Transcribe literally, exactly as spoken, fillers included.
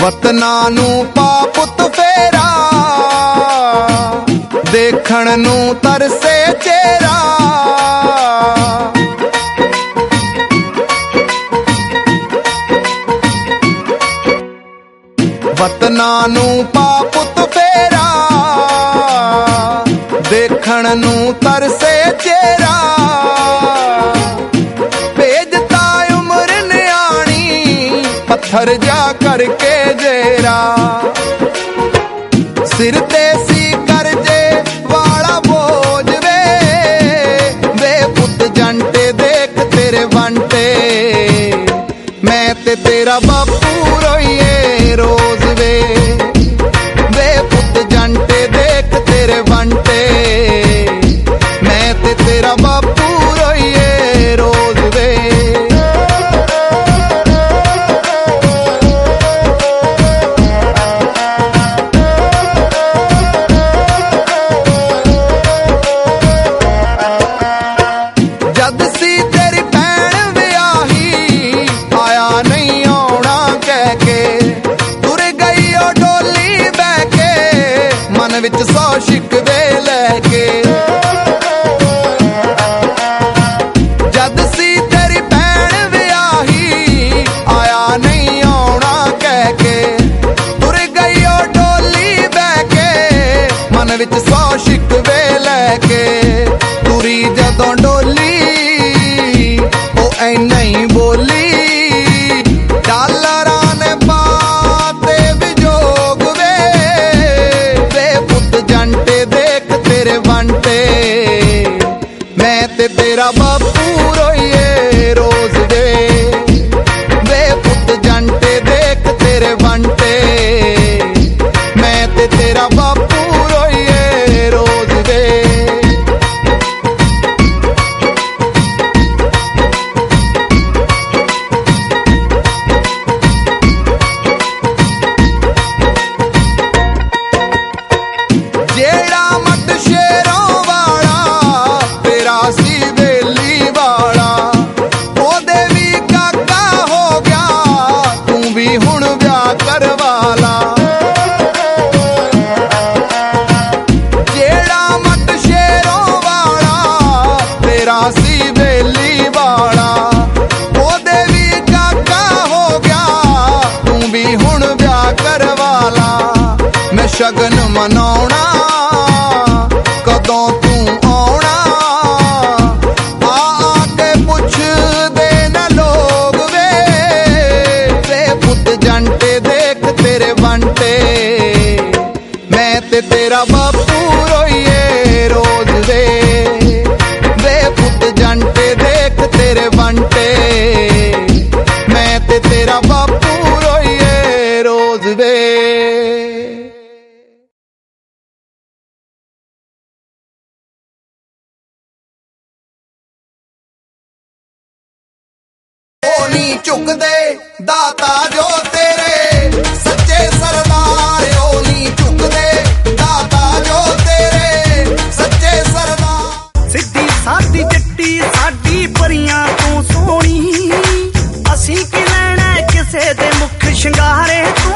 ਵਤਨਾਂ ਨੂੰ ਪਾ ਪੁੱਤ ਫੇਰਾ, ਦੇਖਣ ਨੂੰ ਤਰਸੇ ਚਿਹਰਾ। ਵਤਨਾਂ ਨੂੰ ਪਾ ਪੁੱਤ ਫੇਰਾ, ਦੇਖਣ ਨੂੰ ਤਰਸੇ ਚਿਹਰਾ। ਭੇਜਤਾ ਉਮਰ ਨਿਆਣੀ, ਪੱਥਰ ਜਾ ਕਰਕੇ ਜੇਰਾ। ਸਿਰ ਤੇ ਸੀ ਕਰਜੇ ਵਾਲਾ ਬੋਝ ਵੇ, ਵੇ ਪੁੱਤ ਜੰਟੇ ਦੇਖ ਤੇਰੇ ਬੰਟੇ। ਮੈਂ ਤੇ ਤੇਰਾ ਬਾਪੂ ਰੋਈਏ ਰੋਜ਼ ਵੇ, ਵੇ ਪੁੱਤ ਜੰਟੇ ਦੇਖ ਤੇਰੇ ਬੰਟੇ। ਮੈਂ ਤੇ ਤੇਰਾ ਬਾਪੂ ਰੋਈਏ ਰੋਜ਼ ਵੇ। ਜਦ ਸੀ ਤੇਰੀ ਭੈਣ ਵਿਆਹੀ, ਆਇਆ ਨਹੀਂ ਆਉਣਾ ਕਹਿ ਕੇ, ਤੁਰ ਗਈ ਉਹ ਡੋਲੀ ਬਹਿ ਕੇ, ਮਨ ਵਿੱਚ ਸੌ ਸ਼ਿਕਵੇ ਲੈ ਕੇ। ਜਦ ਸੀ ਤੇਰੀ ਭੈਣ ਵਿਆਹੀ, ਆਇਆ ਨਹੀਂ ਆਉਣਾ ਕਹਿ ਕੇ, ਤੁਰ ਗਈ ਉਹ ਡੋਲੀ ਬਹਿ ਕੇ, ਮਨ ਵਿੱਚ ਸੌ ਸ਼ਿਕਵੇ ਲੈ ਕੇ। ਤੁਰੀ ਜਦੋਂ ਡੋਲੀ ਉਹ ਐਨਾ ਹੀ ਬੋਲੀ, ਡਾਲਰਾਂ ਨੇ ਪਾਤੇ ਵਿਜੋਗ ਵੇ, ਵੇ ਪੁੱਤ ਜੰਟੇ ਦੇਖ ਤੇਰੇ ਬੰਟੇ। ਮੈਂ ਤੇ ਤੇਰਾ ਬਾਪੂ ਰੋਈਏ ਰੋਜ਼ ਵੇ, ਵੇ ਪੁੱਤ ਜੰਟੇ ਦੇਖ ਤੇਰੇ ਬੰਟੇ। ਮੈਂ ਤੇ ਤੇਰਾ ਬਾਪੂ ਰੋਈਏ ਰੋਜ਼ ਵੇ। ਜਿਹੜਾ ਮੱਟ ਸ਼ੇਰੋਂ ਵਾਲਾ, ਤੇਰਾ ਸੀ ਵੇਲੀ ਵਾਲਾ, ਉਹਦੇ ਵੀ ਕਾਕਾ ਹੋ ਗਿਆ, ਤੂੰ ਵੀ ਹੁਣ ਵਿਆਹ ਕਰਵਾ ਲਾ। ਜਿਹੜਾ ਮੱਟ ਸ਼ੇਰੋਂ ਵਾਲਾ, ਤੇਰਾ ਸੀ ਵੇਲੀ ਵਾਲਾ, ਉਹਦੇ ਵੀ ਕਾਕਾ ਹੋ ਗਿਆ, ਤੂੰ ਵੀ ਹੁਣ ਵਿਆਹ ਕਰਵਾ ਲਾ। ਮੈਂ ਸ਼ਗਨ ਮਨਾਉਣਾ, ਕਦੋਂ ਤੂੰ ਆਉਣਾ, ਆ ਆ ਕੇ ਪੁੱਛਦੇ ਨਾ ਲੋਗ ਵੇ, ਵੇ ਪੁੱਤ ਜੰਟੇ ਦੇਖ ਤੇਰੇ ਬੰਟੇ। ਮੈਂ ਤੇ ਤੇਰਾ ਬਾਪੂ ਰੋਈਏ ਰੋਜ਼ ਵੇ, ਵੇ ਪੁੱਤ ਜੰਟੇ ਦੇਖ ਤੇਰੇ ਬੰਟੇ। ਮੈਂ ਤੇ ਤੇਰਾ ਬਾਪੂ ਰੋਈਏ ਰੋਜ਼ ਵੇ। ਉਹ ਨਹੀਂ ਝੁਕਦੇ ਦਾਤਾ ਜੋ ਤੇਰੇ ਸੱਚੇ ਸਰਦਾਰ, ਉਹ ਨਹੀਂ ਝੁਕਦੇ ਦਾਤਾ ਜੋ ਤੇਰੇ ਸੱਚੇ ਸਰਦਾਰ। ਸਿੱਧੀ ਸਾਦੀ ਜੱਟੀ ਸਾਡੀ ਪਰੀਆਂ ਤੋਂ ਸੋਹਣੀ, ਅਸੀਂ ਕੀ ਲੈਣਾ ਕਿਸੇ ਦੇ ਮੁੱਖ ਸ਼ਿੰਗਾਰੇ ਤੋਂ।